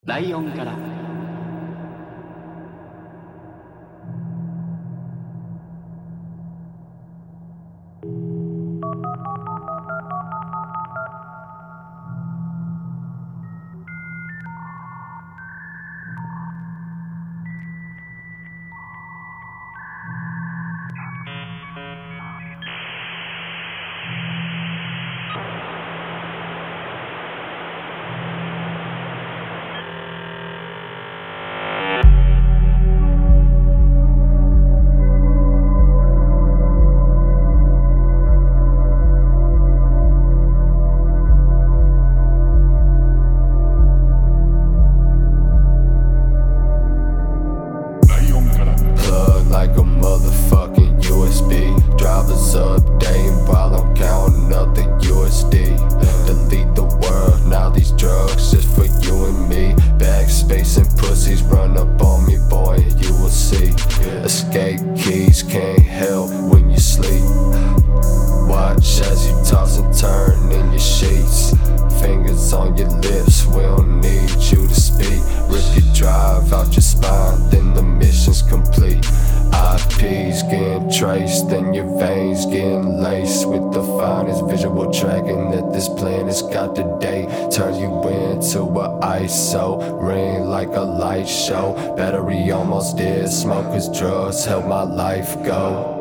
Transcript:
ライオンから like a motherfucking USB. Drivers updating while I'm counting up the USD. Delete the world, now these drugs just for you and me. Backspace and pussies run up on me, boy, you will see. Escape keys can't help when you sleep. Watch as you toss and turn in your sheets. Fingers on your lips, we don't need you to speak. Rip your drive out your spine, then the mission's complete. IPs getting traced, then your veins getting laced with the finest visual tracking that this planet's got today. Turn you into a ISO, ring like a light show. Battery almost dead, smoke 'cause drugs help my life go.